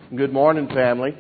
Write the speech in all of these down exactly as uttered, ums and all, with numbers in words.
Good morning, family.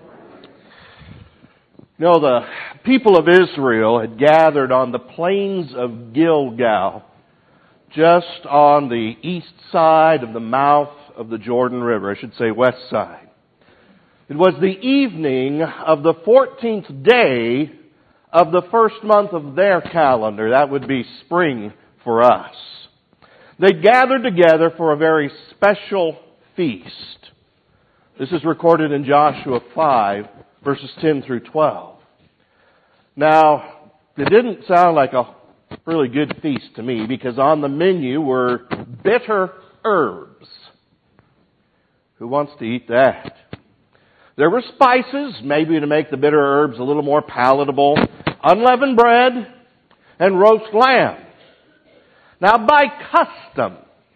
You know, the people of Israel had gathered on the plains of Gilgal, just on the east side of the mouth of the Jordan River, I should say west side. It was the evening of the fourteenth day of the first month of their calendar. That would be spring for us. They gathered together for a very special feast. This is recorded in Joshua five, verses ten through twelve. Now, it didn't sound like a really good feast to me, because on the menu were bitter herbs. Who wants to eat that? There were spices, maybe to make the bitter herbs a little more palatable, unleavened bread, and roast lamb. Now, by custom,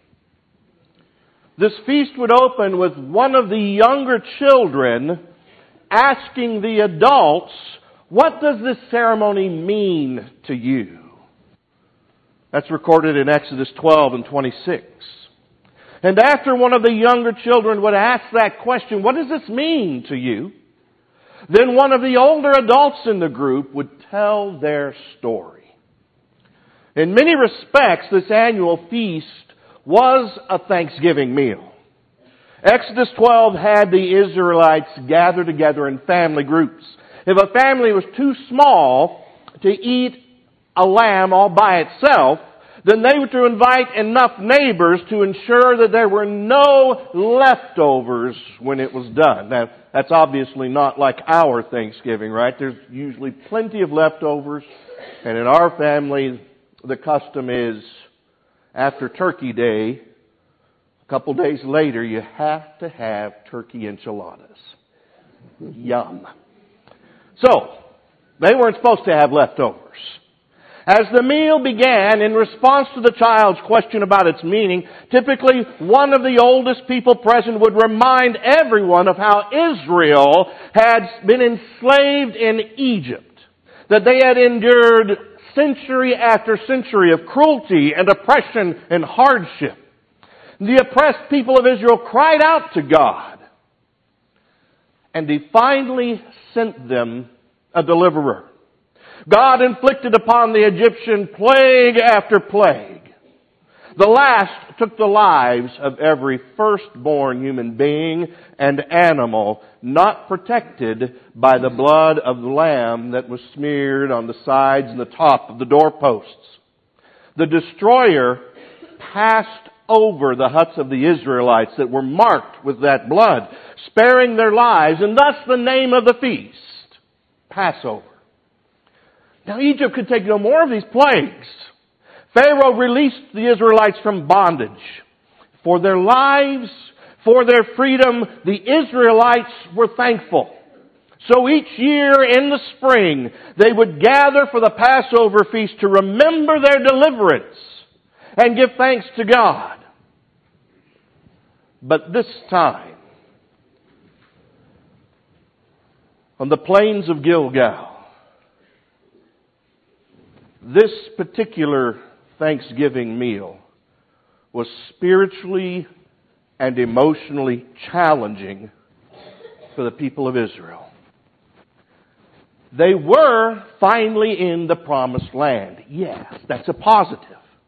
this feast would open with one of the younger children asking the adults, "What does this ceremony mean to you?" That's recorded in Exodus twelve and twenty-six. And after one of the younger children would ask that question, "What does this mean to you?" then one of the older adults in the group would tell their story. In many respects, this annual feast was a Thanksgiving meal. Exodus twelve had the Israelites gather together in family groups. If a family was too small to eat a lamb all by itself, then they were to invite enough neighbors to ensure that there were no leftovers when it was done. Now, that's obviously not like our Thanksgiving, right? There's usually plenty of leftovers. And in our family, the custom is, after Turkey Day, a couple days later, you have to have turkey enchiladas. Yum. So, they weren't supposed to have leftovers. As the meal began, in response to the child's question about its meaning, typically one of the oldest people present would remind everyone of how Israel had been enslaved in Egypt, that they had endured century after century of cruelty and oppression and hardship. The oppressed people of Israel cried out to God, and He finally sent them a deliverer. God inflicted upon the Egyptian plague after plague. The last took the lives of every firstborn human being and animal not protected by the blood of the lamb that was smeared on the sides and the top of the doorposts. The destroyer passed over the huts of the Israelites that were marked with that blood, sparing their lives, and thus the name of the feast, Passover. Now, Egypt could take no more of these plagues. Pharaoh released the Israelites from bondage. For their lives, for their freedom, the Israelites were thankful. So each year in the spring, they would gather for the Passover feast to remember their deliverance and give thanks to God. But this time, on the plains of Gilgal, this particular Thanksgiving meal was spiritually and emotionally challenging for the people of Israel. They were finally in the promised land. Yes, that's a positive.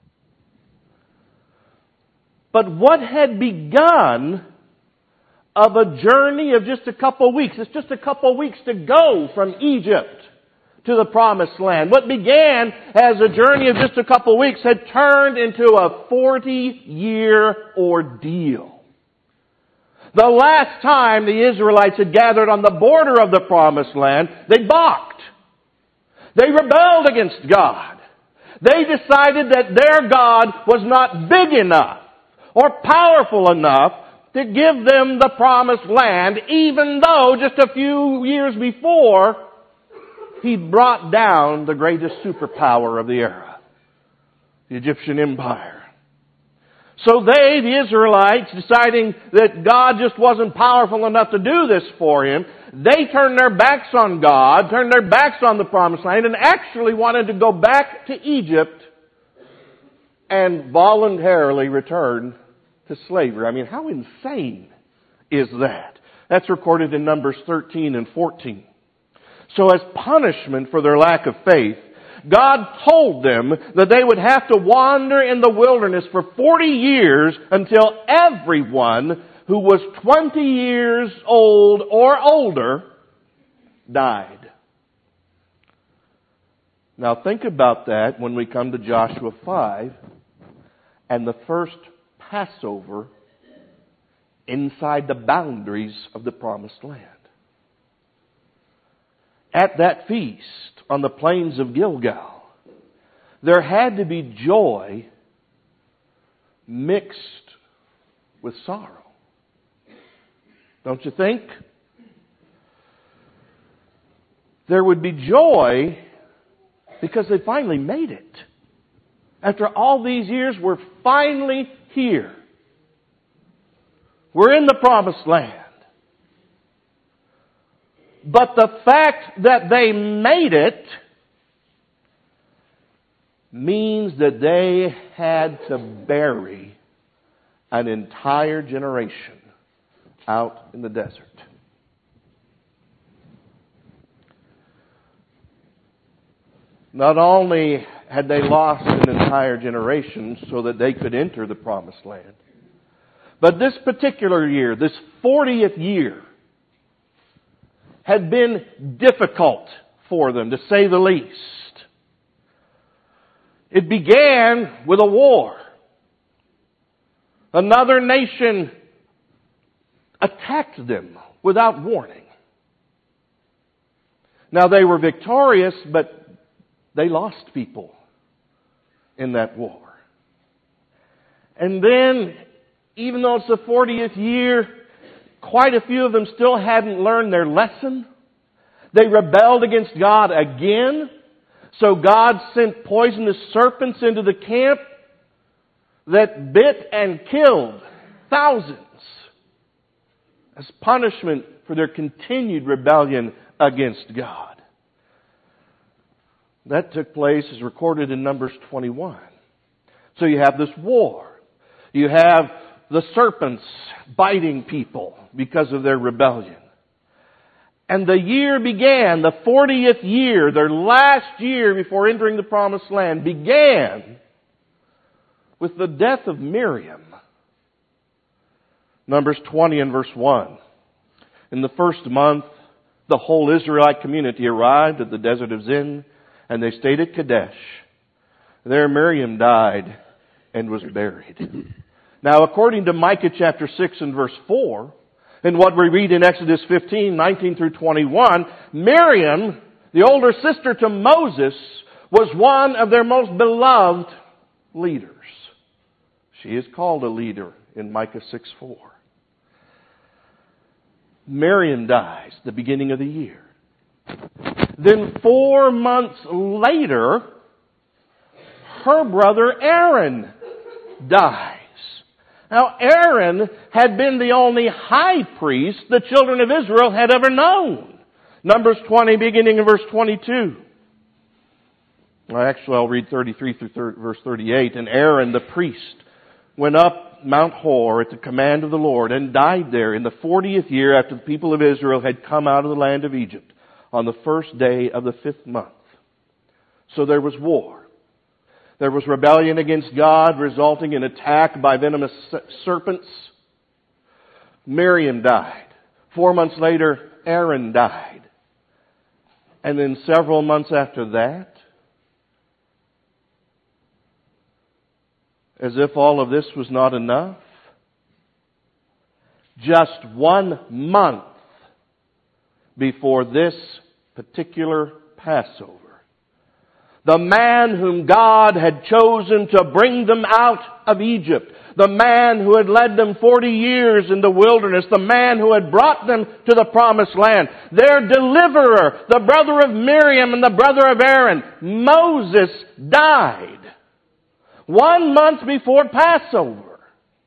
But what had begun of a journey of just a couple weeks, it's just a couple weeks to go from Egypt to the promised land. What began as a journey of just a couple weeks had turned into a forty-year ordeal. The last time the Israelites had gathered on the border of the promised land, they balked. They rebelled against God. They decided that their God was not big enough or powerful enough to give them the promised land, even though just a few years before, He brought down the greatest superpower of the era, the Egyptian Empire. So they, the Israelites, deciding that God just wasn't powerful enough to do this for him, they turned their backs on God, turned their backs on the promised land, and actually wanted to go back to Egypt and voluntarily return to slavery. I mean, how insane is that? That's recorded in Numbers thirteen and fourteen. So as punishment for their lack of faith, God told them that they would have to wander in the wilderness for forty years until everyone who was twenty years old or older died. Now think about that when we come to Joshua five and the first Passover inside the boundaries of the Promised Land. At that feast on the plains of Gilgal, there had to be joy mixed with sorrow. Don't you think? There would be joy because they finally made it. After all these years, we're finally here. We're in the Promised Land. But the fact that they made it means that they had to bury an entire generation out in the desert. Not only had they lost an entire generation so that they could enter the Promised Land, but this particular year, this fortieth year, had been difficult for them, to say the least. It began with a war. Another nation attacked them without warning. Now they were victorious, but they lost people in that war. And then, even though it's the fortieth year, quite a few of them still hadn't learned their lesson. They rebelled against God again. So God sent poisonous serpents into the camp that bit and killed thousands as punishment for their continued rebellion against God. That took place as recorded in Numbers twenty-one. So you have this war. You have the serpents biting people because of their rebellion. And the year began, the fortieth year, their last year before entering the Promised Land, began with the death of Miriam. Numbers twenty and verse one. In the first month, the whole Israelite community arrived at the desert of Zin, and they stayed at Kadesh. There Miriam died and was buried. Now, according to Micah chapter six and verse four, and what we read in Exodus fifteen, nineteen through twenty-one, Miriam, the older sister to Moses, was one of their most beloved leaders. She is called a leader in Micah six four. Miriam dies at the beginning of the year. Then four months later, her brother Aaron dies. Now, Aaron had been the only high priest the children of Israel had ever known. Numbers twenty, beginning in verse twenty-two. Well, actually, I'll read thirty-three through verse thirty-eight. And Aaron, the priest, went up Mount Hor at the command of the Lord and died there in the fortieth year after the people of Israel had come out of the land of Egypt on the first day of the fifth month. So there was war. There was rebellion against God, resulting in attack by venomous serpents. Miriam died. Four months later, Aaron died. And then several months after that, as if all of this was not enough, just one month before this particular Passover, the man whom God had chosen to bring them out of Egypt, the man who had led them forty years in the wilderness, the man who had brought them to the Promised Land, their deliverer, the brother of Miriam and the brother of Aaron, Moses, died one month before Passover.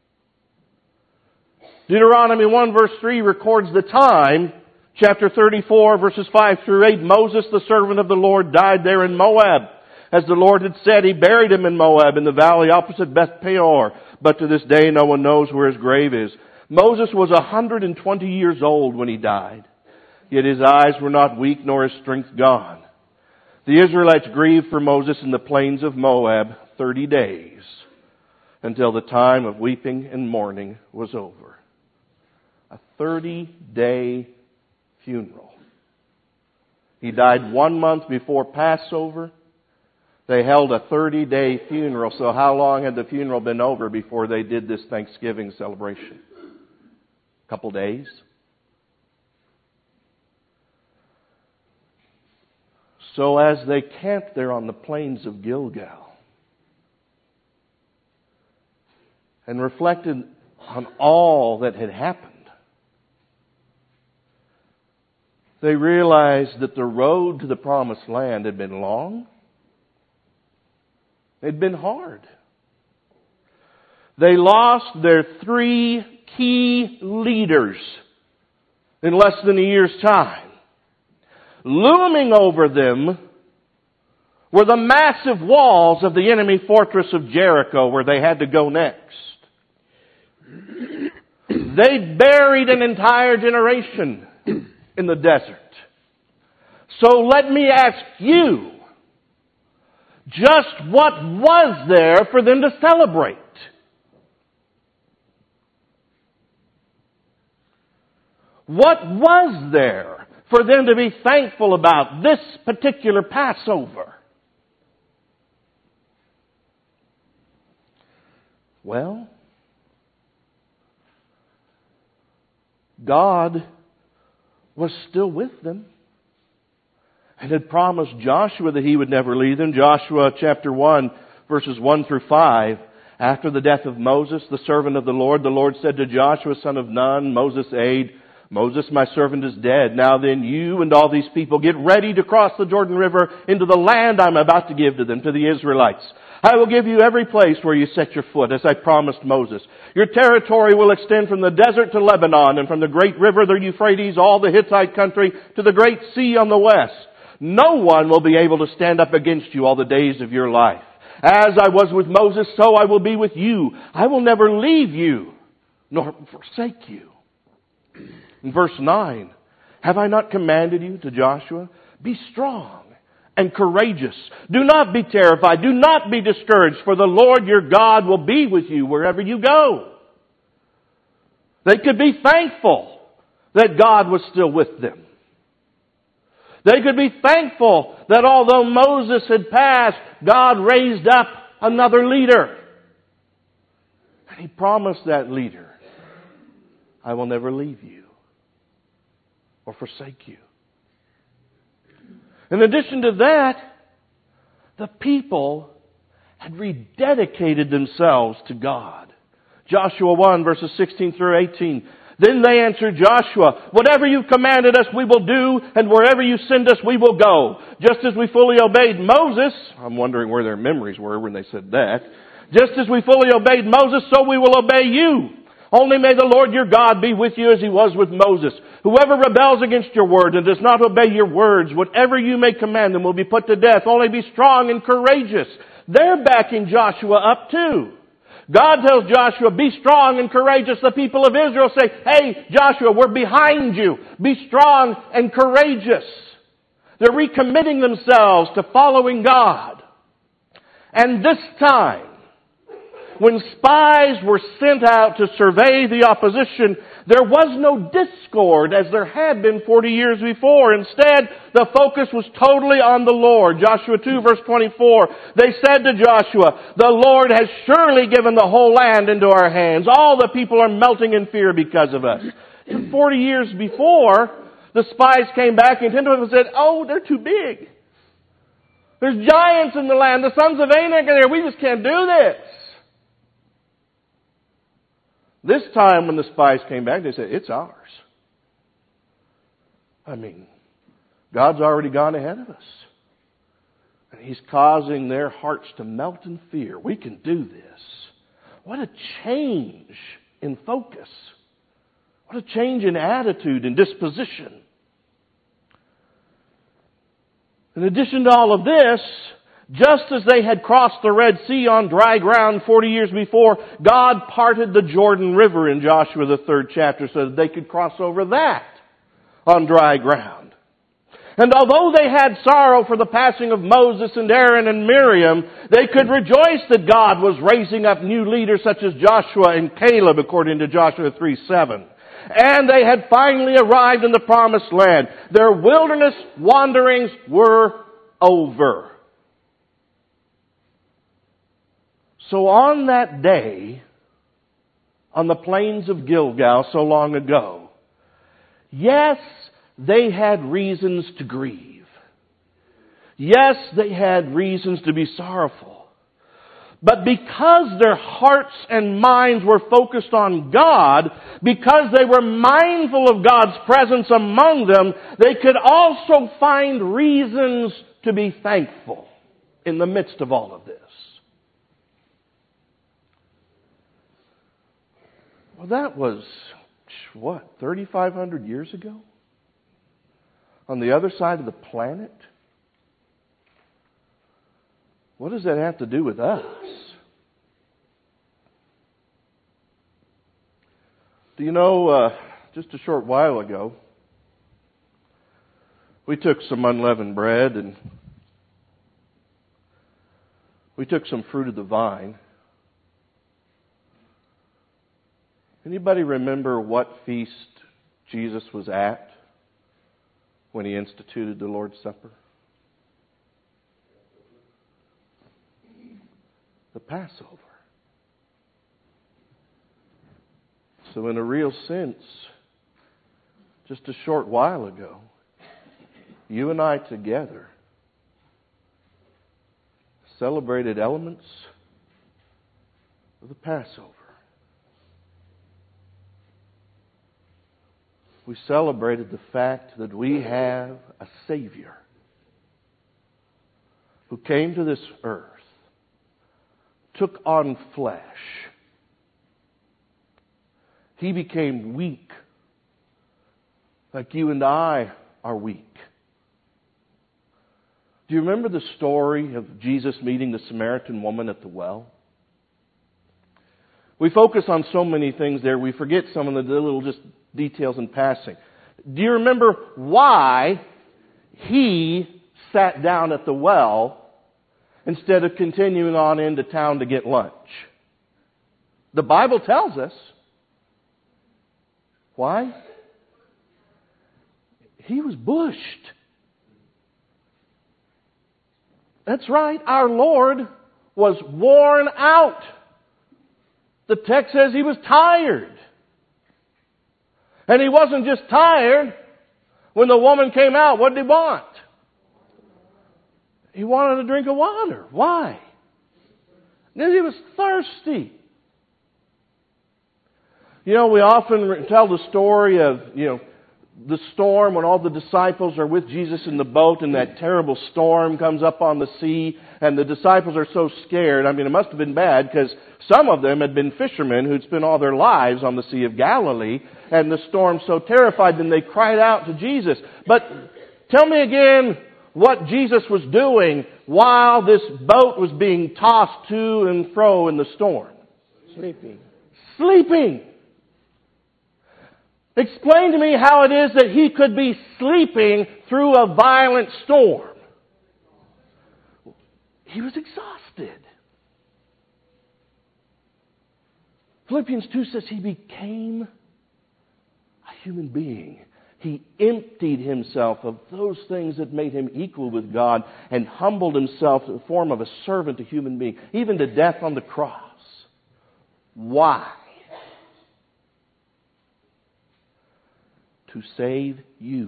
Deuteronomy one verse three records the time. Chapter thirty-four, verses five through eight, Moses, the servant of the Lord, died there in Moab. As the Lord had said, He buried him in Moab, in the valley opposite Beth Peor. But to this day, no one knows where his grave is. Moses was one hundred twenty years old when he died, yet his eyes were not weak nor his strength gone. The Israelites grieved for Moses in the plains of Moab thirty days, until the time of weeping and mourning was over. A thirty-day funeral. He died one month before Passover. They held a thirty-day funeral. So how long had the funeral been over before they did this Thanksgiving celebration? A couple days? So as they camped there on the plains of Gilgal and reflected on all that had happened, they realized that the road to the promised land had been long. It had been hard. They lost their three key leaders in less than a year's time. Looming over them were the massive walls of the enemy fortress of Jericho, where they had to go next. They buried an entire generation in the desert. So let me ask you, just what was there for them to celebrate? What was there for them to be thankful about this particular Passover? Well, God was still with them and had promised Joshua that He would never leave them. Joshua chapter one, verses one through five. After the death of Moses, the servant of the Lord, the Lord said to Joshua, son of Nun, Moses' aide, Moses, my servant, is dead. Now then, you and all these people get ready to cross the Jordan River into the land I'm about to give to them, to the Israelites. I will give you every place where you set your foot, as I promised Moses. Your territory will extend from the desert to Lebanon, and from the great river, the Euphrates, all the Hittite country, to the great sea on the west. No one will be able to stand up against you all the days of your life. As I was with Moses, so I will be with you. I will never leave you, nor forsake you. In verse nine, have I not commanded you to Joshua? Be strong and courageous. Do not be terrified. Do not be discouraged, for the Lord your God will be with you wherever you go. They could be thankful that God was still with them. They could be thankful that although Moses had passed, God raised up another leader. And He promised that leader, I will never leave you or forsake you. In addition to that, the people had rededicated themselves to God. Joshua one, verses sixteen through eighteen. Then they answered Joshua, whatever you've commanded us we will do, and wherever you send us we will go. Just as we fully obeyed Moses, I'm wondering where their memories were when they said that. Just as we fully obeyed Moses, so we will obey you. Only may the Lord your God be with you as He was with Moses. Whoever rebels against your word and does not obey your words, whatever you may command them will be put to death. Only be strong and courageous. They're backing Joshua up too. God tells Joshua, be strong and courageous. The people of Israel say, hey, Joshua, we're behind you. Be strong and courageous. They're recommitting themselves to following God. And this time, when spies were sent out to survey the opposition, there was no discord as there had been forty years before. Instead, the focus was totally on the Lord. Joshua two, verse twenty-four, they said to Joshua, the Lord has surely given the whole land into our hands. All the people are melting in fear because of us. And forty years before, the spies came back and Nineveh said, oh, they're too big. There's giants in the land. The sons of Anak are there. We just can't do this. This time when the spies came back, they said, it's ours. I mean, God's already gone ahead of us. And He's causing their hearts to melt in fear. We can do this. What a change in focus. What a change in attitude and disposition. In addition to all of this, Just as they had crossed the Red Sea on dry ground forty years before, God parted the Jordan River in Joshua the third chapter so that they could cross over that on dry ground. And although they had sorrow for the passing of Moses and Aaron and Miriam, they could rejoice that God was raising up new leaders such as Joshua and Caleb, according to Joshua three seven. And they had finally arrived in the promised land. Their wilderness wanderings were over. So on that day, on the plains of Gilgal so long ago, yes, they had reasons to grieve. Yes, they had reasons to be sorrowful. But because their hearts and minds were focused on God, because they were mindful of God's presence among them, they could also find reasons to be thankful in the midst of all of this. Well, that was, what, thirty-five hundred years ago? On the other side of the planet? What does that have to do with us? Do you know, uh, just a short while ago, we took some unleavened bread and we took some fruit of the vine. Anybody remember what feast Jesus was at when He instituted the Lord's Supper? The Passover. So in a real sense, just a short while ago, you and I together celebrated elements of the Passover. We celebrated the fact that we have a Savior who came to this earth, took on flesh. He became weak, like you and I are weak. Do you remember the story of Jesus meeting the Samaritan woman at the well? We focus on so many things there, we forget some of the little just details in passing. Do you remember why he sat down at the well instead of continuing on into town to get lunch? The Bible tells us. Why? He was bushed. That's right, our Lord was worn out. The text says He was tired. And He wasn't just tired. When the woman came out, what did He want? He wanted a drink of water. Why? Because He was thirsty. You know, we often tell the story of, you know, the storm when all the disciples are with Jesus in the boat and that terrible storm comes up on the sea and the disciples are so scared. I mean, it must have been bad because some of them had been fishermen who'd spent all their lives on the Sea of Galilee, and the storm so terrified them they cried out to Jesus. But tell me again what Jesus was doing while this boat was being tossed to and fro in the storm. Sleeping. Sleeping. Explain to me how it is that He could be sleeping through a violent storm. He was exhausted. Philippians two says He became a human being. He emptied Himself of those things that made Him equal with God and humbled Himself in the form of a servant, a human being, even to death on the cross. Why? To save you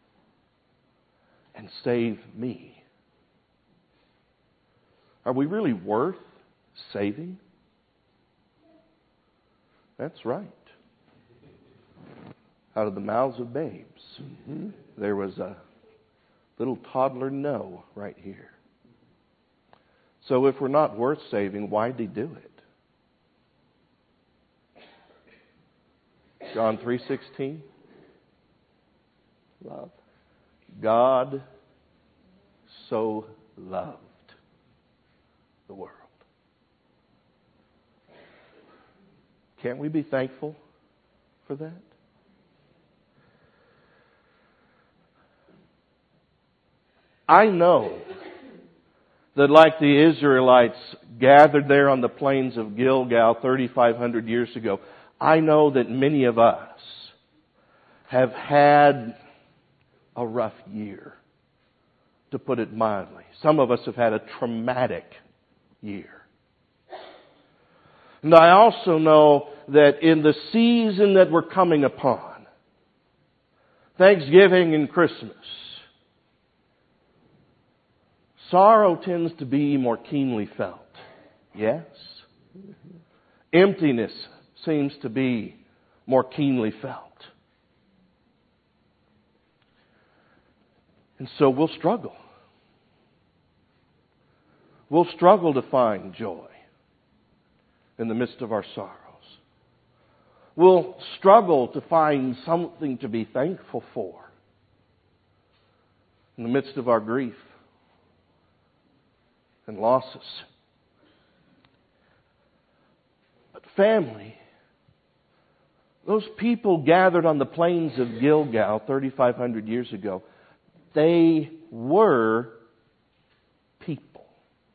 and save me. Are we really worth saving? That's right. Out of the mouths of babes, mm-hmm. there was a little toddler no right here. So if we're not worth saving, why did He do it? John three sixteen. Love. God so loved the world. Can't we be thankful for that? I know that like the Israelites gathered there on the plains of Gilgal thirty-five hundred years ago, I know that many of us have had a rough year, to put it mildly. Some of us have had a traumatic year. And I also know that in the season that we're coming upon, Thanksgiving and Christmas, sorrow tends to be more keenly felt. Yes? Emptiness seems to be more keenly felt. And so we'll struggle. We'll struggle to find joy in the midst of our sorrows. We'll struggle to find something to be thankful for in the midst of our grief and losses. But family, those people gathered on the plains of Gilgal thirty-five hundred years ago, they were people.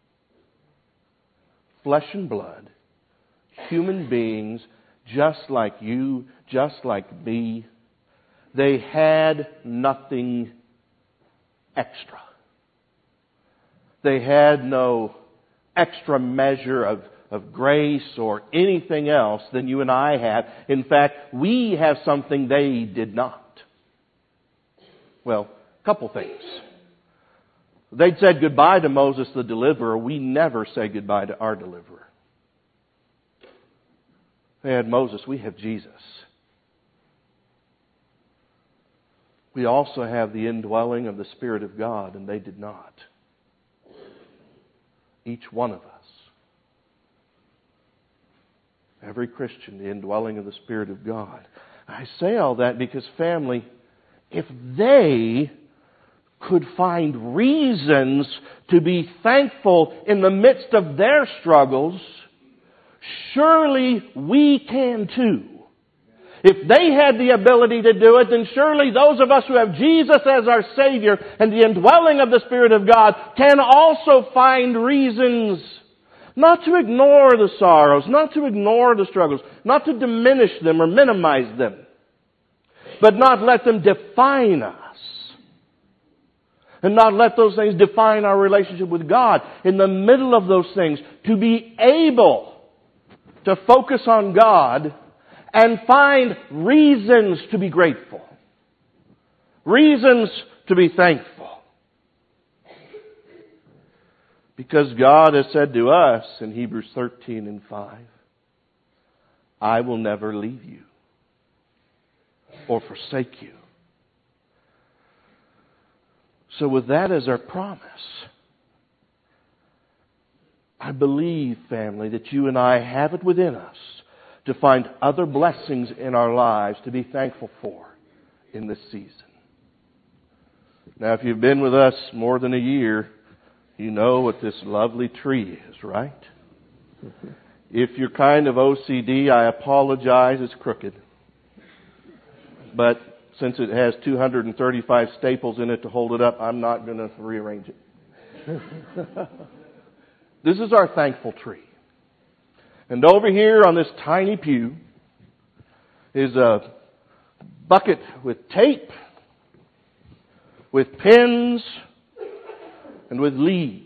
Flesh and blood. Human beings just like you, just like me. They had nothing extra. They had no extra measure of, of grace or anything else than you and I have. In fact, we have something they did not. Well, a couple things. They'd said goodbye to Moses the deliverer. We never say goodbye to our deliverer. They had Moses. We have Jesus. We also have the indwelling of the Spirit of God, and they did not. Each one of us. Every Christian, the indwelling of the Spirit of God. I say all that because, family, if they could find reasons to be thankful in the midst of their struggles, surely we can too. If they had the ability to do it, then surely those of us who have Jesus as our Savior and the indwelling of the Spirit of God can also find reasons not to ignore the sorrows, not to ignore the struggles, not to diminish them or minimize them, but not let them define us. And not let those things define our relationship with God. In the middle of those things, to be able to focus on God and find reasons to be grateful. Reasons to be thankful. Because God has said to us in Hebrews thirteen and five, I will never leave you or forsake you. So with that as our promise, I believe, family, that you and I have it within us to find other blessings in our lives to be thankful for in this season. Now, if you've been with us more than a year, you know what this lovely tree is, right? If you're kind of O C D, I apologize, it's crooked. But since it has two hundred thirty-five staples in it to hold it up, I'm not going to rearrange it. This is our thankful tree. And over here on this tiny pew is a bucket with tape, with pins, and with leaves.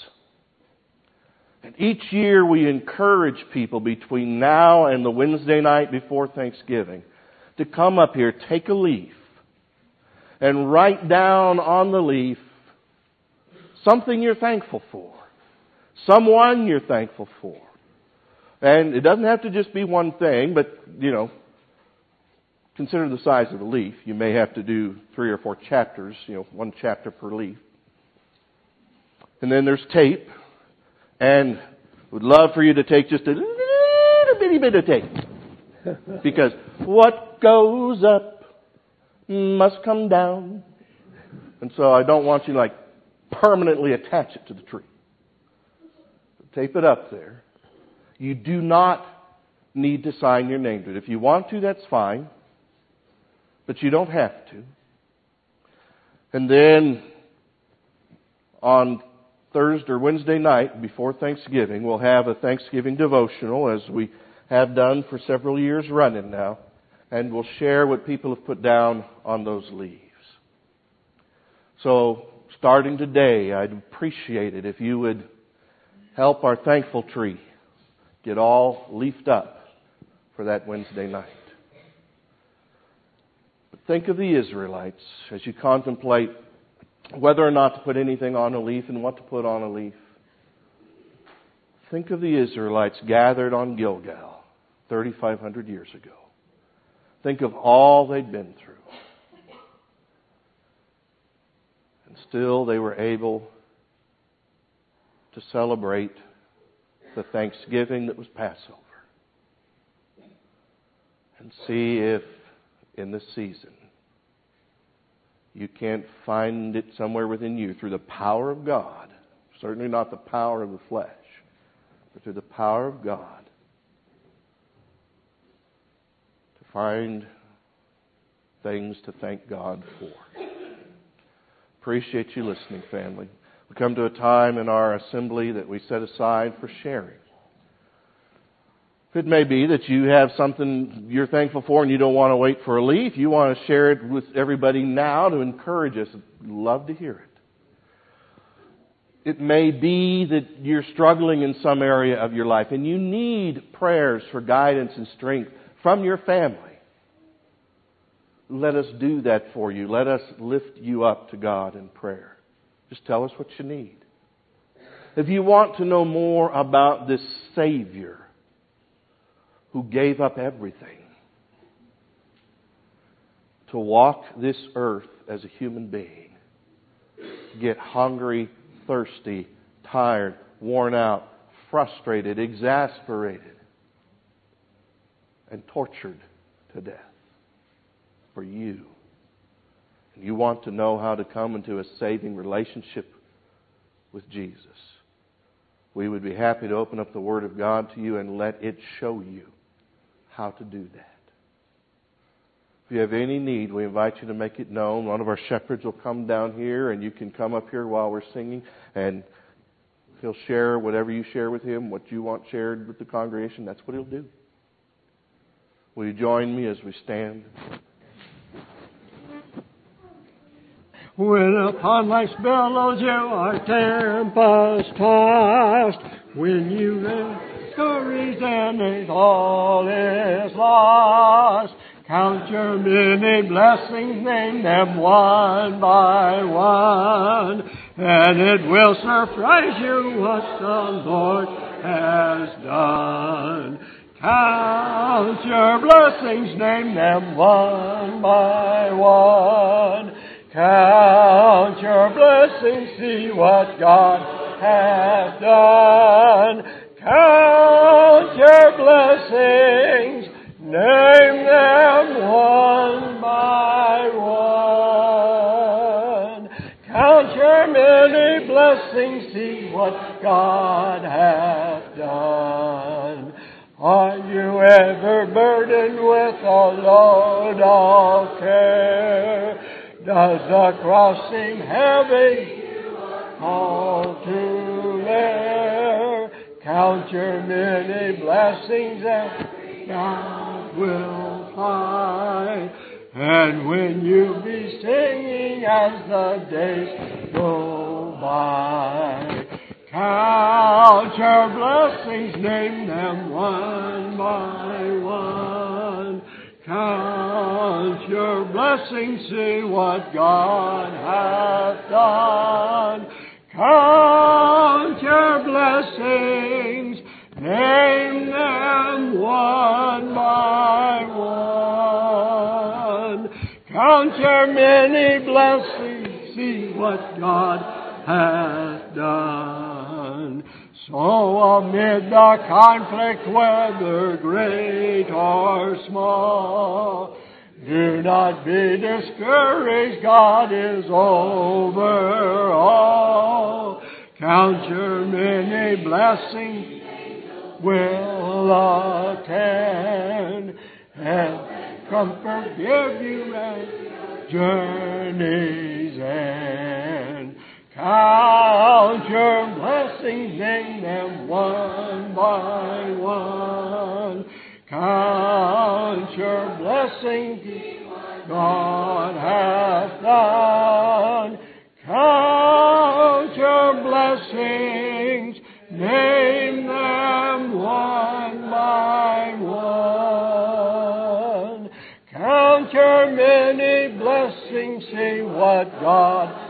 And each year we encourage people between now and the Wednesday night before Thanksgiving to come up here, take a leaf, and write down on the leaf something you're thankful for. Someone you're thankful for. And it doesn't have to just be one thing, but, you know, consider the size of the leaf. You may have to do three or four chapters, you know, one chapter per leaf. And then there's tape. And would love for you to take just a little bitty bit of tape. Because what goes up must come down. And so I don't want you to like permanently attach it to the tree. tape it up there. You do not need to sign your name to it. If you want to, that's fine. But you don't have to. And then on Thursday or Wednesday night before Thanksgiving, we'll have a Thanksgiving devotional, as we have done for several years running now. And we'll share what people have put down on those leaves. So, starting today, I'd appreciate it if you would help our thankful tree get all leafed up for that Wednesday night. But think of the Israelites as you contemplate whether or not to put anything on a leaf and what to put on a leaf. Think of the Israelites gathered on Gilgal thirty-five hundred years ago. Think of all they'd been through. And still they were able to celebrate the Thanksgiving that was Passover. And see if in this season you can't find it somewhere within you through the power of God. Certainly not the power of the flesh, but through the power of God to find things to thank God for. Appreciate you listening, family. We come to a time in our assembly that we set aside for sharing. It may be that you have something you're thankful for and you don't want to wait for a leaf. You want to share it with everybody now to encourage us. I'd love to hear it. It may be that you're struggling in some area of your life and you need prayers for guidance and strength from your family. Let us do that for you. Let us lift you up to God in prayer. Just tell us what you need. If you want to know more about this Savior who gave up everything to walk this earth as a human being, get hungry, thirsty, tired, worn out, frustrated, exasperated, and tortured to death for you. And you want to know how to come into a saving relationship with Jesus. We would be happy to open up the Word of God to you and let it show you how to do that. If you have any need, we invite you to make it known. One of our shepherds will come down here and you can come up here while we're singing and he'll share whatever you share with him, what you want shared with the congregation. That's what he'll do. Will you join me as we stand? When upon life's billows you are tempest-tossed, when you live discouraged and think all is lost, count your many blessings, name them one by one, and it will surprise you what the Lord has done. Count your blessings, name them one by one. Count your blessings, see what God hath done. Count your blessings, name them one by one. Count your many blessings, see what God hath done. Are you ever burdened with a load of care? Does the cross seem heavy? Call to bear. Count your many blessings and God will find. And when you be singing as the days go by, count your blessings, name them one by one. Count your blessings, see what God hath done. Count your blessings, name them one by one. Count your many blessings, see what God hath done. So amid the conflict, whether great or small, do not be discouraged, God is over all. Count your many blessings will attend and comfort give you at journey's end. Count your blessings, name them one by one. Count your blessings God hath done. Count your blessings, name them one by one. Count your many blessings, see what God